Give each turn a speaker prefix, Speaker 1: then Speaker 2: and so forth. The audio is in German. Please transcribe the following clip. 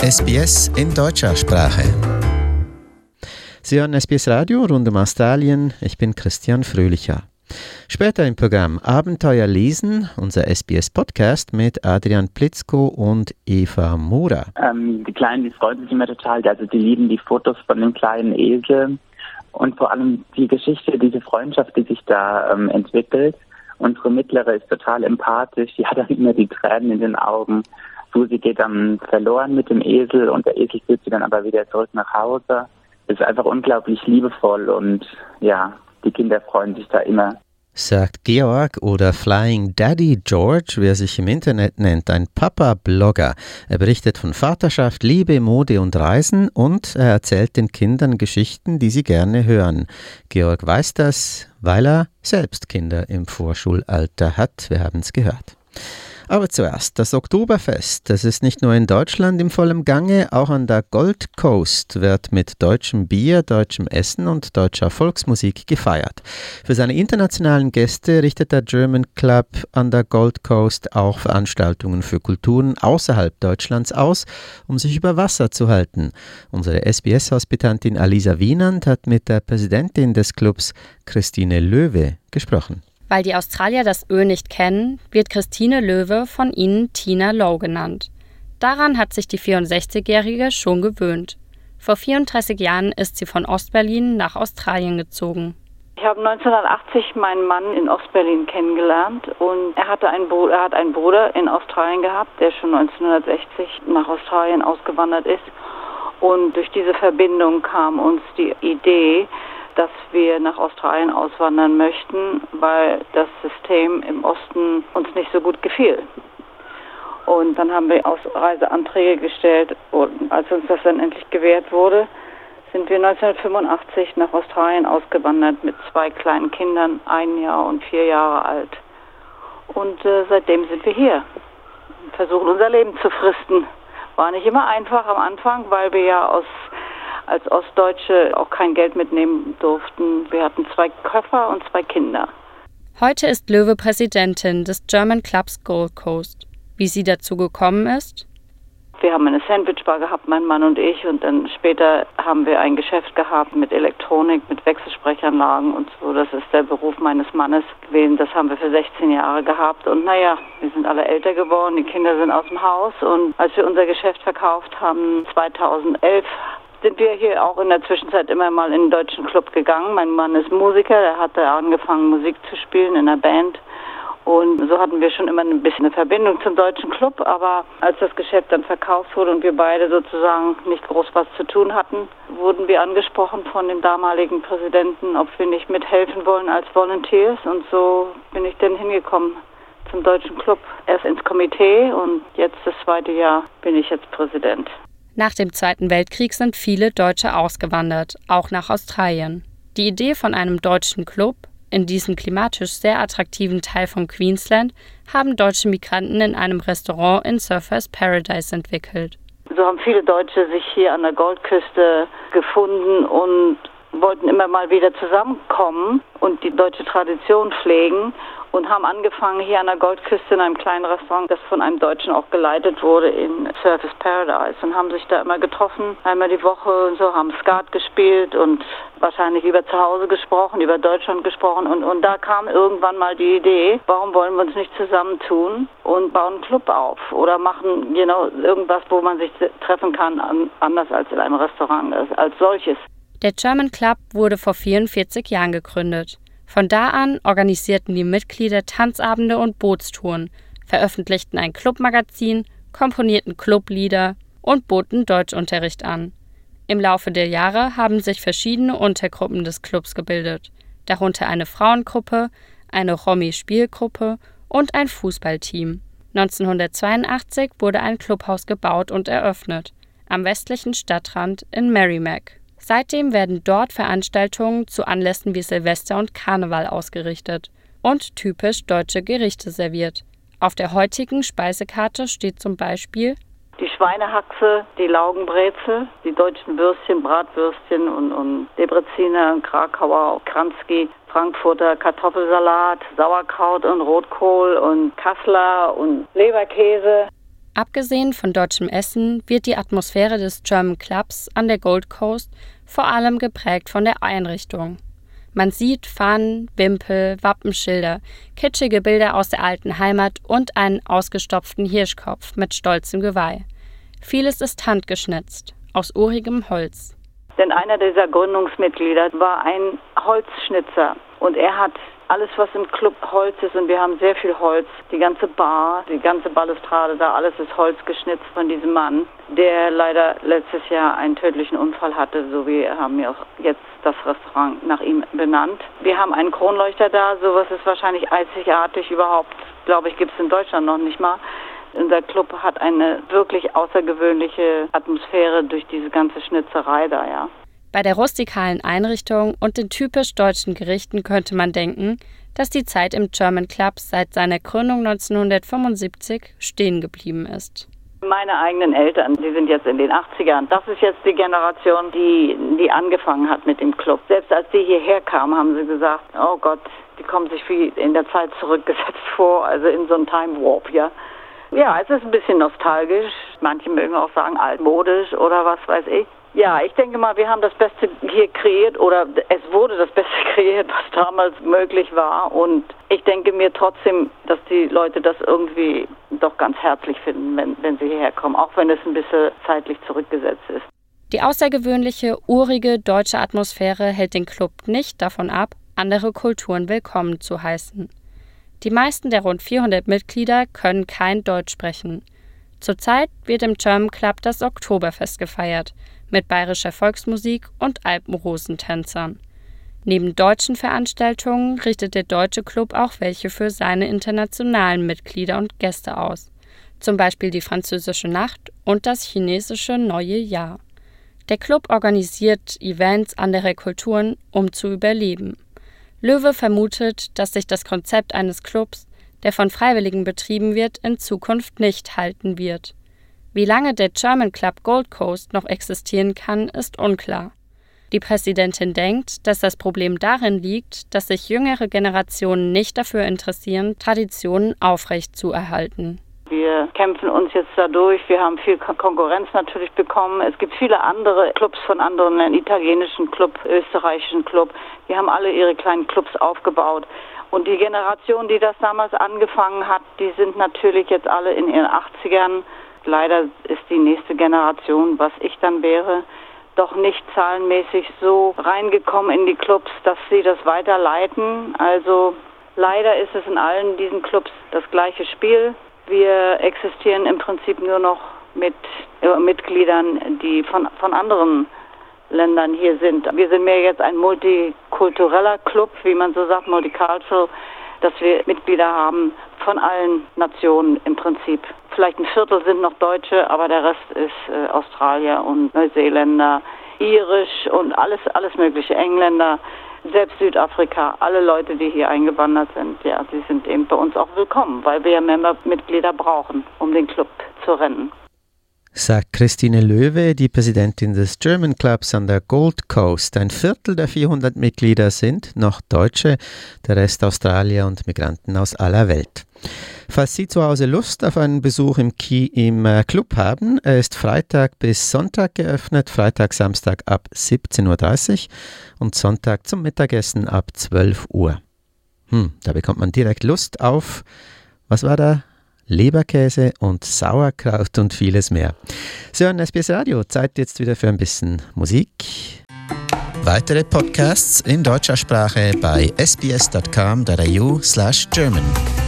Speaker 1: SBS in deutscher Sprache. Sie hören SBS Radio rund um Australien. Ich bin Christian Fröhlicher. Später im Programm Abenteuer lesen, unser SBS-Podcast mit Adrian Plitzko und Eva Mura.
Speaker 2: Die Kleinen, die freuen sich immer total. Also die lieben die Fotos von dem kleinen Esel und vor allem die Geschichte, diese Freundschaft, die sich da entwickelt. Unsere Mittlere ist total empathisch. Die hat dann immer die Tränen in den Augen. Susi geht dann verloren mit dem Esel und der Esel führt sie dann aber wieder zurück nach Hause. Es ist einfach unglaublich liebevoll und ja, die Kinder freuen sich da immer.
Speaker 1: Sagt Georg oder Flying Daddy George, wie er sich im Internet nennt, ein Papa-Blogger. Er berichtet von Vaterschaft, Liebe, Mode und Reisen und er erzählt den Kindern Geschichten, die sie gerne hören. Georg weiß das, weil er selbst Kinder im Vorschulalter hat. Wir haben es gehört. Aber zuerst das Oktoberfest. Das ist nicht nur in Deutschland im vollen Gange, auch an der Gold Coast wird mit deutschem Bier, deutschem Essen und deutscher Volksmusik gefeiert. Für seine internationalen Gäste richtet der German Club an der Gold Coast auch Veranstaltungen für Kulturen außerhalb Deutschlands aus, um sich über Wasser zu halten. Unsere SBS-Hospitantin Alisa Wienand hat mit der Präsidentin des Clubs, Christine Löwe, gesprochen.
Speaker 3: Weil die Australier das Ö nicht kennen, wird Christine Löwe von ihnen Tina Low genannt. Daran hat sich die 64-Jährige schon gewöhnt. Vor 34 Jahren ist sie von Ostberlin nach Australien gezogen.
Speaker 4: Ich habe 1980 meinen Mann in Ostberlin kennengelernt und er hat einen Bruder in Australien gehabt, der schon 1960 nach Australien ausgewandert ist. Und durch diese Verbindung kam uns die Idee, dass wir nach Australien auswandern möchten, weil das System im Osten uns nicht so gut gefiel. Und dann haben wir Ausreiseanträge gestellt und als uns das dann endlich gewährt wurde, sind wir 1985 nach Australien ausgewandert mit 2 kleinen Kindern, 1 Jahr und 4 Jahre alt. Und seitdem sind wir hier und versuchen unser Leben zu fristen. War nicht immer einfach am Anfang, weil wir ja als Ostdeutsche auch kein Geld mitnehmen durften. Wir hatten 2 Koffer und 2 Kinder.
Speaker 3: Heute ist Löwe Präsidentin des German Clubs Gold Coast. Wie sie dazu gekommen ist?
Speaker 4: Wir haben eine Sandwichbar gehabt, mein Mann und ich, und dann später haben wir ein Geschäft gehabt mit Elektronik, mit Wechselsprechanlagen und so. Das ist der Beruf meines Mannes gewesen. Das haben wir für 16 Jahre gehabt. Und naja, wir sind alle älter geworden, die Kinder sind aus dem Haus. Und als wir unser Geschäft verkauft haben, 2011, sind wir hier auch in der Zwischenzeit immer mal in den deutschen Club gegangen. Mein Mann ist Musiker, der hatte angefangen Musik zu spielen in einer Band und so hatten wir schon immer ein bisschen eine Verbindung zum deutschen Club, aber als das Geschäft dann verkauft wurde und wir beide sozusagen nicht groß was zu tun hatten, wurden wir angesprochen von dem damaligen Präsidenten, ob wir nicht mithelfen wollen als Volunteers und so bin ich dann hingekommen zum deutschen Club, erst ins Komitee und jetzt das 2. Jahr bin ich jetzt Präsident.
Speaker 3: Nach dem Zweiten Weltkrieg sind viele Deutsche ausgewandert, auch nach Australien. Die Idee von einem deutschen Club in diesem klimatisch sehr attraktiven Teil von Queensland haben deutsche Migranten in einem Restaurant in Surfers Paradise entwickelt.
Speaker 4: So haben viele Deutsche sich hier an der Goldküste gefunden und wollten immer mal wieder zusammenkommen und die deutsche Tradition pflegen und haben angefangen hier an der Goldküste in einem kleinen Restaurant, das von einem Deutschen auch geleitet wurde in Surfers Paradise und haben sich da immer getroffen, einmal die Woche und so, haben Skat gespielt und wahrscheinlich über zu Hause gesprochen, über Deutschland gesprochen und da kam irgendwann mal die Idee, warum wollen wir uns nicht zusammentun und bauen einen Club auf oder machen irgendwas, wo man sich treffen kann, anders als in einem Restaurant als solches.
Speaker 3: Der German Club wurde vor 44 Jahren gegründet. Von da an organisierten die Mitglieder Tanzabende und Bootstouren, veröffentlichten ein Clubmagazin, komponierten Clublieder und boten Deutschunterricht an. Im Laufe der Jahre haben sich verschiedene Untergruppen des Clubs gebildet, darunter eine Frauengruppe, eine Romy-Spielgruppe und ein Fußballteam. 1982 wurde ein Clubhaus gebaut und eröffnet, am westlichen Stadtrand in Merrimack. Seitdem werden dort Veranstaltungen zu Anlässen wie Silvester und Karneval ausgerichtet und typisch deutsche Gerichte serviert. Auf der heutigen Speisekarte steht zum Beispiel
Speaker 4: die Schweinehaxe, die Laugenbrezel, die deutschen Würstchen, Bratwürstchen und Debreziner, Krakauer, Kranzki, Frankfurter Kartoffelsalat, Sauerkraut und Rotkohl und Kassler und Leberkäse.
Speaker 3: Abgesehen von deutschem Essen wird die Atmosphäre des German Clubs an der Gold Coast vor allem geprägt von der Einrichtung. Man sieht Fahnen, Wimpel, Wappenschilder, kitschige Bilder aus der alten Heimat und einen ausgestopften Hirschkopf mit stolzem Geweih. Vieles ist handgeschnitzt, aus urigem Holz.
Speaker 4: Denn einer dieser Gründungsmitglieder war ein Holzschnitzer und er hat alles, was im Club Holz ist, und wir haben sehr viel Holz, die ganze Bar, die ganze Balustrade, da alles ist Holz geschnitzt von diesem Mann, der leider letztes Jahr einen tödlichen Unfall hatte, so wie haben wir auch jetzt das Restaurant nach ihm benannt. Wir haben einen Kronleuchter da, sowas ist wahrscheinlich einzigartig überhaupt, glaube ich, gibt es in Deutschland noch nicht mal. Unser Club hat eine wirklich außergewöhnliche Atmosphäre durch diese ganze Schnitzerei da, ja.
Speaker 3: Bei der rustikalen Einrichtung und den typisch deutschen Gerichten könnte man denken, dass die Zeit im German Club seit seiner Gründung 1975 stehen geblieben ist.
Speaker 4: Meine eigenen Eltern, die sind jetzt in den 80ern. Das ist jetzt die Generation, die angefangen hat mit dem Club. Selbst als die hierher kamen, haben sie gesagt, oh Gott, die kommen sich wie in der Zeit zurückgesetzt vor, also in so einem Time Warp, ja. Ja, es ist ein bisschen nostalgisch. Manche mögen auch sagen altmodisch oder was weiß ich. Ja, ich denke mal, wir haben das Beste hier kreiert oder es wurde das Beste kreiert, was damals möglich war. Und ich denke mir trotzdem, dass die Leute das irgendwie doch ganz herzlich finden, wenn sie hierher kommen, auch wenn es ein bisschen zeitlich zurückgesetzt ist.
Speaker 3: Die außergewöhnliche, urige deutsche Atmosphäre hält den Club nicht davon ab, andere Kulturen willkommen zu heißen. Die meisten der rund 400 Mitglieder können kein Deutsch sprechen. Zurzeit wird im German Club das Oktoberfest gefeiert, mit bayerischer Volksmusik und Alpenrosentänzern. Neben deutschen Veranstaltungen richtet der Deutsche Club auch welche für seine internationalen Mitglieder und Gäste aus, zum Beispiel die Französische Nacht und das chinesische Neue Jahr. Der Club organisiert Events anderer Kulturen, um zu überleben. Löwe vermutet, dass sich das Konzept eines Clubs, der von Freiwilligen betrieben wird, in Zukunft nicht halten wird. Wie lange der German Club Gold Coast noch existieren kann, ist unklar. Die Präsidentin denkt, dass das Problem darin liegt, dass sich jüngere Generationen nicht dafür interessieren, Traditionen aufrechtzuerhalten.
Speaker 4: Wir kämpfen uns jetzt dadurch. Wir haben viel Konkurrenz natürlich bekommen. Es gibt viele andere Clubs von anderen, einen italienischen Club, österreichischen Club. Die haben alle ihre kleinen Clubs aufgebaut. Und die Generation, die das damals angefangen hat, die sind natürlich jetzt alle in ihren 80ern. Leider ist die nächste Generation, was ich dann wäre, doch nicht zahlenmäßig so reingekommen in die Clubs, dass sie das weiterleiten. Also leider ist es in allen diesen Clubs das gleiche Spiel. Wir existieren im Prinzip nur noch mit Mitgliedern, die von anderen Ländern hier sind. Wir sind mehr jetzt ein multikultureller Club, wie man so sagt, multicultural, dass wir Mitglieder haben von allen Nationen im Prinzip. Vielleicht ein Viertel sind noch Deutsche, aber der Rest ist Australier und Neuseeländer, Irisch und alles mögliche, Engländer. Selbst Südafrika, alle Leute, die hier eingewandert sind, ja, die sind eben bei uns auch willkommen, weil wir ja Membermitglieder brauchen, um den Club zu rennen.
Speaker 1: Sagt Christine Löwe, die Präsidentin des German Clubs an der Gold Coast. Ein Viertel der 400 Mitglieder sind noch Deutsche, der Rest Australier und Migranten aus aller Welt. Falls Sie zu Hause Lust auf einen Besuch im Club haben, er ist Freitag bis Sonntag geöffnet, Freitag, Samstag ab 17.30 Uhr und Sonntag zum Mittagessen ab 12 Uhr. Da bekommt man direkt Lust auf, was war da? Leberkäse und Sauerkraut und vieles mehr. Sie hören SBS Radio, Zeit jetzt wieder für ein bisschen Musik. Weitere Podcasts in deutscher Sprache bei sbs.com.au/German.